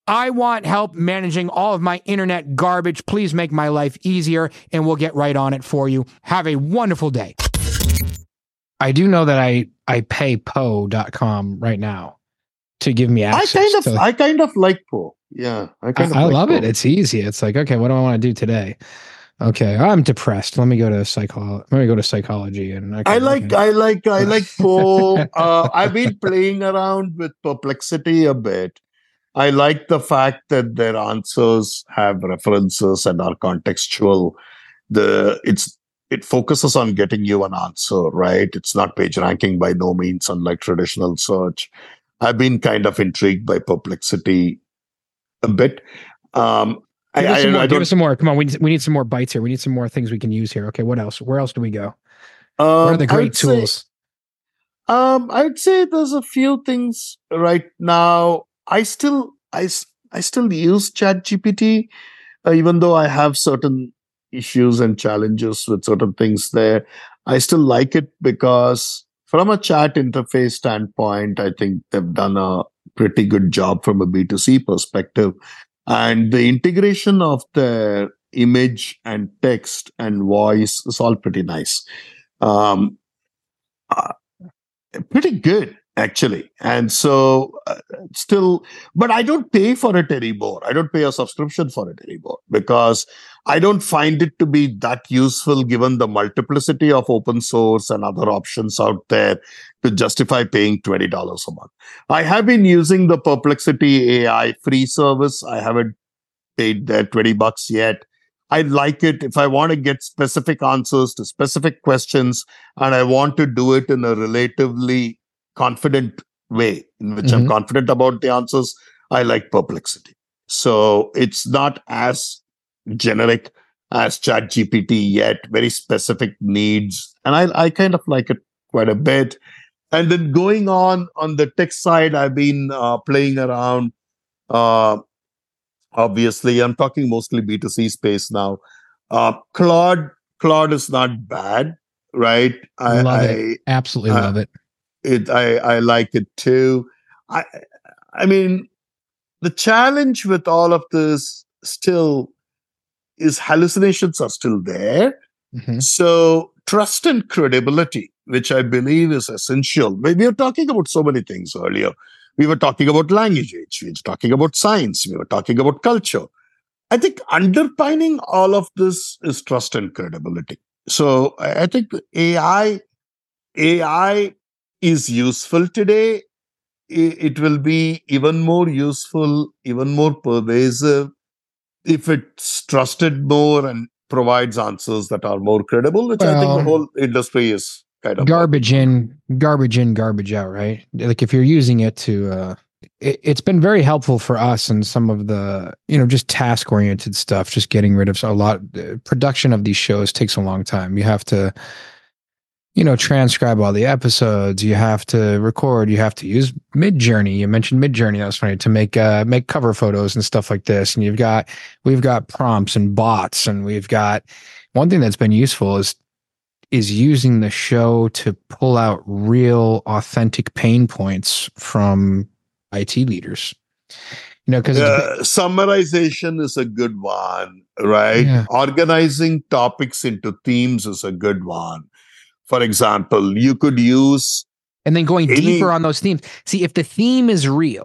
S1: I want help managing all of my internet garbage. Please make my life easier, and we'll get right on it for you. Have a wonderful day. I do know that I pay Poe.com right now to give me access.
S2: I kind of like Poe. Yeah,
S1: I love it. It's easy. It's like, okay, what do I want to do today? Okay, I'm depressed. Let me go to psychology. And
S2: I like Poe. I've been playing around with Perplexity a bit. I like the fact that their answers have references and are contextual. It focuses on getting you an answer, right? It's not page ranking by no means, unlike traditional search. I've been kind of intrigued by Perplexity a bit.
S1: Give us some more. Come on, we need some more bites here. We need some more things we can use here. Okay, what else? Where else do we go? What are the great tools?
S2: I'd say there's a few things right now. I still use ChatGPT, even though I have certain issues and challenges with certain things there. I still like it because from a chat interface standpoint, I think they've done a pretty good job from a B2C perspective. And the integration of their image and text and voice is all pretty nice. Pretty good, actually. And so but I don't pay for it anymore. I don't pay a subscription for it anymore because I don't find it to be that useful given the multiplicity of open source and other options out there to justify paying $20 a month. I have been using the Perplexity AI free service. I haven't paid their $20 yet. I like it if I want to get specific answers to specific questions and I want to do it in a relatively confident way in which I'm confident about the answers. I like Perplexity. So it's not as generic as ChatGPT yet, very specific needs. And I kind of like it quite a bit. And then going on the tech side, I've been playing around. Obviously, I'm talking mostly B2C space now. Claude is not bad, right?
S1: Love it. Absolutely love it.
S2: I like it too. I mean, the challenge with all of this still is hallucinations are still there. So trust and credibility, which I believe is essential. We were talking about so many things earlier. We were talking about language, we were talking about science, we were talking about culture. I think underpinning all of this is trust and credibility. So I think AI is useful today. It will be even more useful, even more pervasive if it's trusted more and provides answers that are more credible, which I think the whole industry is kind of
S1: garbage in, garbage out, right? Like if you're using it to, it's been very helpful for us in some of the, just task oriented stuff, just getting rid of a lot. Production of these shows takes a long time. You have to, transcribe all the episodes. You have to record. You have to use Midjourney. You mentioned Midjourney. That was funny to make cover photos and stuff like this. And we've got prompts and bots, and we've got one thing that's been useful is using the show to pull out real, authentic pain points from IT leaders. Because
S2: summarization is a good one, right? Yeah. Organizing topics into themes is a good one. For example, you could use...
S1: And then going deeper on those themes. See, if the theme is real,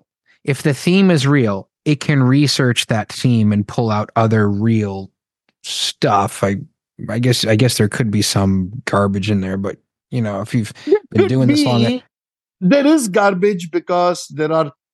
S1: it can research that theme and pull out other real stuff. I guess there could be some garbage in there, but, if you've been doing this long...
S2: There is garbage because there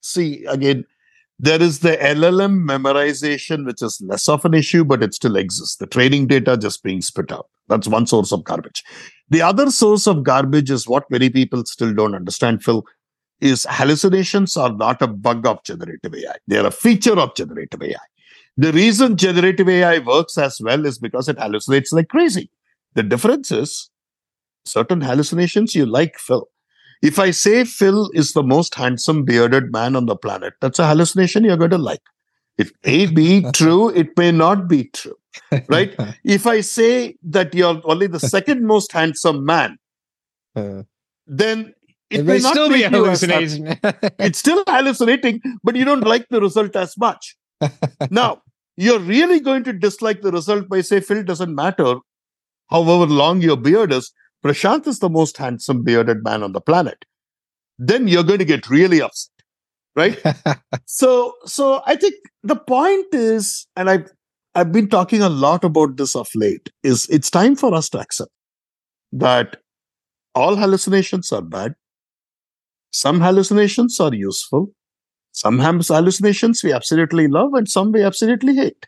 S2: is the LLM memorization, which is less of an issue, but it still exists. The training data just being spit out. That's one source of garbage. The other source of garbage is what many people still don't understand, Phil, is hallucinations are not a bug of generative AI. They are a feature of generative AI. The reason generative AI works as well is because it hallucinates like crazy. The difference is certain hallucinations you like, Phil. If I say Phil is the most handsome bearded man on the planet, that's a hallucination you're going to like. It may be true, it may not be true, right? If I say that you're only the second most handsome man, then it may
S1: may
S2: not
S1: still be a
S2: make you as happy.
S1: hallucination.
S2: It's still hallucinating, but you don't like the result as much. Now, you're really going to dislike the result by say, Phil, doesn't matter however long your beard is. Prashant is the most handsome bearded man on the planet. Then you're going to get really upset, right? So I think the point is, and I've been talking a lot about this of late, is it's time for us to accept that all hallucinations are bad. Some hallucinations are useful. Some hallucinations we absolutely love, and some we absolutely hate.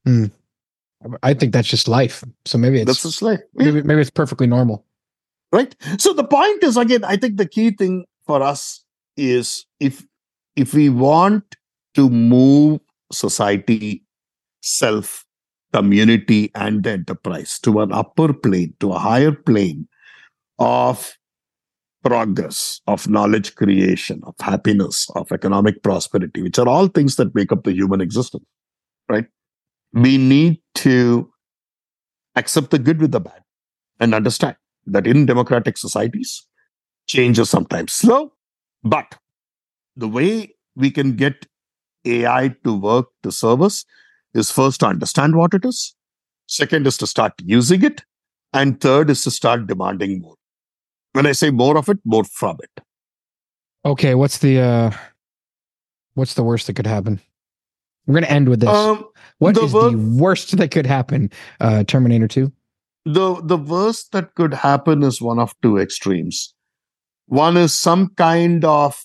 S1: I think that's just life. So maybe it's
S2: That's just life. Yeah.
S1: maybe it's perfectly normal.
S2: Right. So the point is, again, I think the key thing for us is if we want to move society, self, community, and the enterprise to an upper plane, to a higher plane of progress, of knowledge creation, of happiness, of economic prosperity, which are all things that make up the human existence, right? We need to accept the good with the bad and understand that in democratic societies, change is sometimes slow, but the way we can get AI to work to serve us is first to understand what it is. Second is to start using it. And third is to start demanding more. When I say more of it, more from it.
S1: Okay, what's the worst that could happen? We're going to end with this. What is the worst that could happen? Terminator 2?
S2: The worst that could happen is one of two extremes. One is some kind of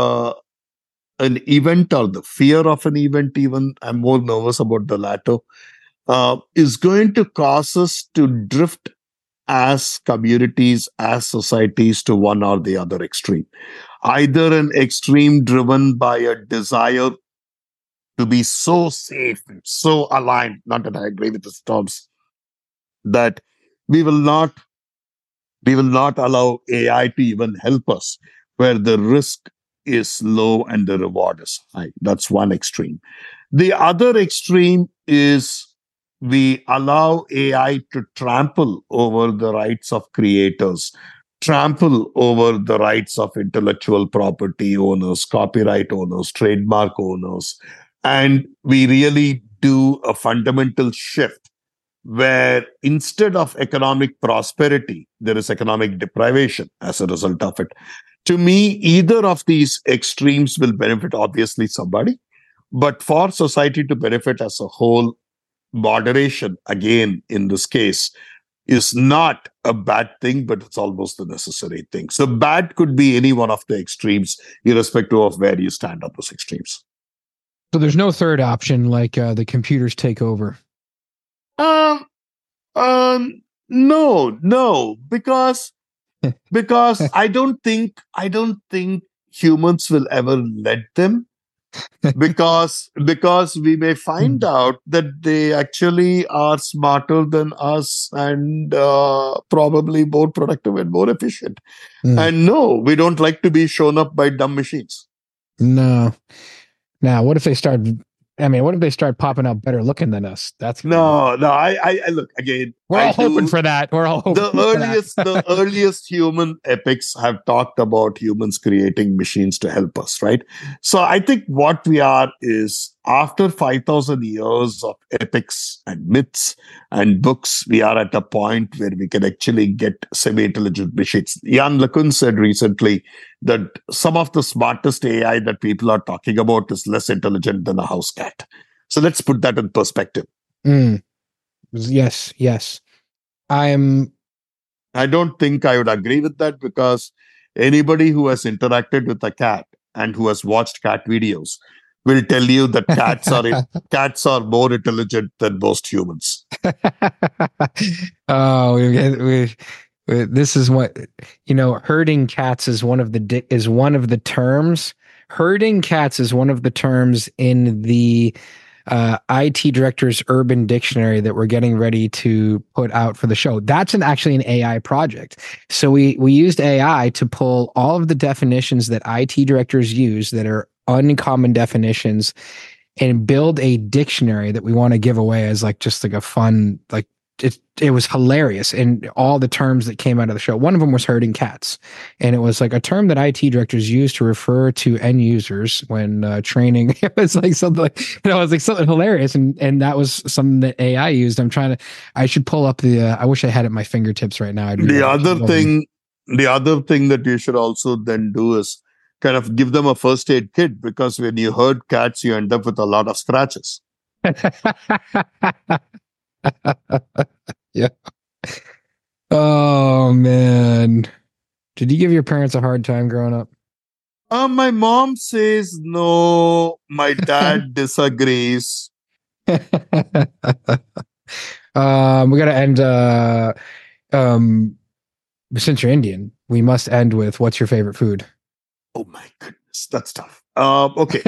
S2: an event or the fear of an event, even I'm more nervous about the latter, is going to cause us to drift as communities, as societies to one or the other extreme. Either an extreme driven by a desire to be so safe and so aligned, not that I agree with the terms, that we will not allow AI to even help us, where the risk is low and the reward is high. That's one extreme. The other extreme is we allow AI to trample over the rights of creators, trample over the rights of intellectual property owners, copyright owners, trademark owners. And we really do a fundamental shift where instead of economic prosperity, there is economic deprivation as a result of it. To me, either of these extremes will benefit, obviously, somebody. But for society to benefit as a whole, moderation, again, in this case, is not a bad thing, but it's almost a necessary thing. So bad could be any one of the extremes, irrespective of where you stand on those extremes.
S1: So there's no third option, like the computers take over.
S2: No, because I don't think humans will ever let them. because we may find out that they actually are smarter than us and probably more productive and more efficient. And no, we don't like to be shown up by dumb machines.
S1: No. Now, what if they start? I mean, what if they start popping up better looking than us? That's
S2: no. I look again.
S1: We're all hoping for that. We're all hoping.
S2: The earliest human epics have talked about humans creating machines to help us, right? So I think what we are is, after 5,000 years of epics and myths and books, we are at a point where we can actually get semi-intelligent machines. Jan LeCun said recently that some of the smartest AI that people are talking about is less intelligent than a house cat. So let's put that in perspective.
S1: Yes. I
S2: don't think I would agree with that, because anybody who has interacted with a cat and who has watched cat videos will tell you that cats are more intelligent than most humans.
S1: This is what, herding cats is one of the terms. Herding cats is one of the terms in the IT Director's Urban Dictionary that we're getting ready to put out for the show. That's actually an AI project. So we used AI to pull all of the definitions that IT directors use that are uncommon definitions and build a dictionary that we want to give away as just a fun it was hilarious, and all the terms that came out of the show. One of them was herding cats, and it was like a term that IT directors use to refer to end users when training. It was like something like, it was like something hilarious, and that was something that AI used. I should pull up I wish I had it at my fingertips right now.
S2: The other thing that you should also then do is kind of give them a first aid kit, because when you herd cats, you end up with a lot of scratches.
S1: Yeah. Oh man. Did you give your parents a hard time growing up?
S2: My mom says no. My dad disagrees.
S1: We gotta end since you're Indian, we must end with what's your favorite food?
S2: Oh my goodness, that's tough. Okay.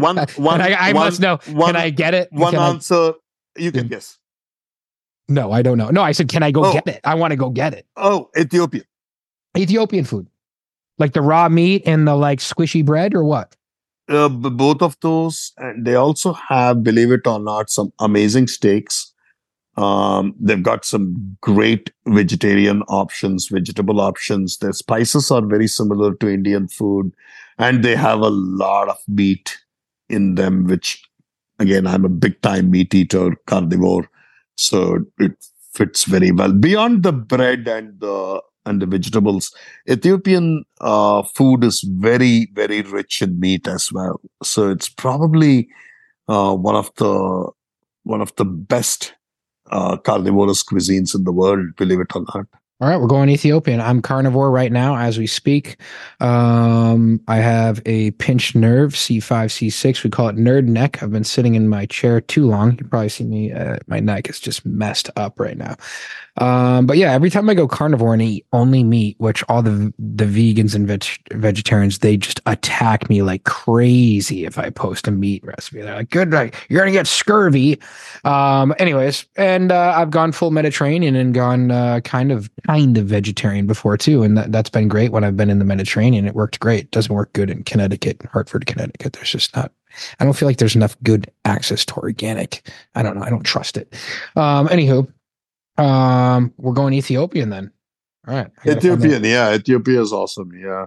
S1: I must know. Can I get it?
S2: Answer. You can guess.
S1: No, I don't know. No, I said, can I go get it? I want to go get it.
S2: Oh, Ethiopian.
S1: Ethiopian food. Like the raw meat and the like squishy bread, or what?
S2: Both of those. And they also have, believe it or not, some amazing steaks. They've got some great vegetarian options, vegetable options. Their spices are very similar to Indian food, and they have a lot of meat in them, which, again, I'm a big time meat eater, carnivore, so it fits very well. Beyond the bread and the vegetables, Ethiopian food is very, very rich in meat as well. So it's probably one of the best carnivorous cuisines in the world, believe it or not.
S1: All right, we're going Ethiopian. I'm carnivore right now as we speak. I have a pinched nerve, C5, C6. We call it nerd neck. I've been sitting in my chair too long. You can probably see me. My neck is just messed up right now. But yeah, every time I go carnivore and eat only meat, which all the vegans and vegetarians, they just attack me like crazy if I post a meat recipe. They're like, good, you're going to get scurvy. Anyways, and I've gone full Mediterranean and gone kind of vegetarian before too. And that's been great when I've been in the Mediterranean. It worked great. It doesn't work good in Connecticut, Hartford, Connecticut. There's just not, I don't feel like there's enough good access to organic. I don't know. I don't trust it. Anywho, we're going Ethiopian then. All right.
S2: Ethiopian. Yeah. Ethiopia is awesome. Yeah.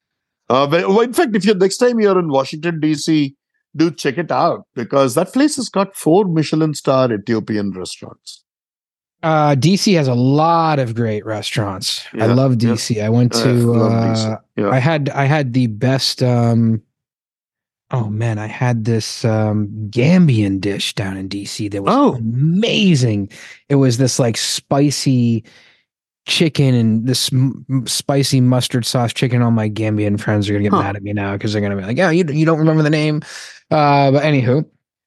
S2: In fact, if next time you're in Washington, D.C., do check it out, because that place has got 4 Michelin star Ethiopian restaurants.
S1: DC has a lot of great restaurants. Yeah, I love DC. I went to I had the best I had this Gambian dish down in DC that was amazing. It was this like spicy chicken and this spicy mustard sauce chicken. All my Gambian friends are gonna get mad at me now, because they're gonna be like, yeah, you don't remember the name. But anywho,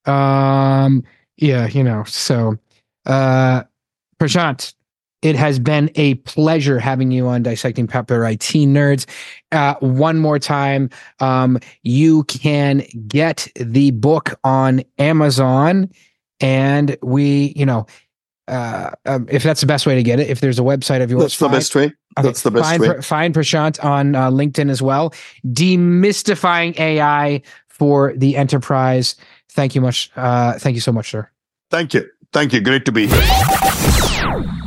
S1: so Prashant, it has been a pleasure having you on Dissecting Popular IT Nerds. One more time, you can get the book on Amazon, and we, if that's the best way to get it, if there's a website of yours,
S2: that's the best way. That's the best way.
S1: Find Prashant on LinkedIn as well. Demystifying AI for the enterprise. Thank you so much, sir.
S2: Thank you. Great to be here.